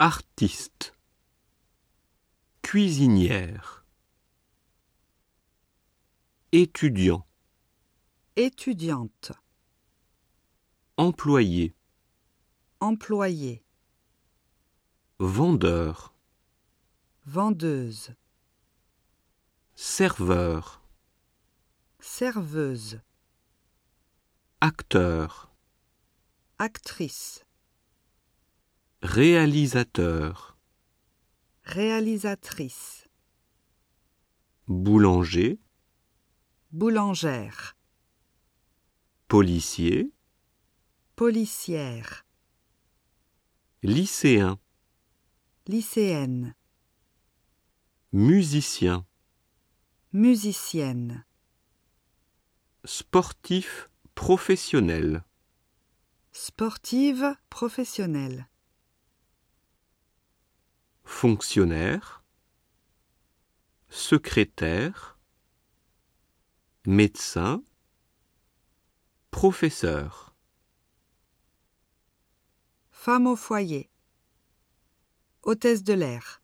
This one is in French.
Artiste. Cuisinière. Étudiant. Étudiante. Employé. Employé. Vendeur. Vendeuse. Serveur. Serveuse. Acteur. Actrice. Réalisateur. Réalisatrice. Boulanger. Boulangère. Policier. Policière. Lycéen. Lycéenne. Musicien. Musicienne. Sportif professionnel. Sportive professionnelle. Fonctionnaire. Secrétaire. Médecin. Professeur. Femme au foyer. Hôtesse de l'air.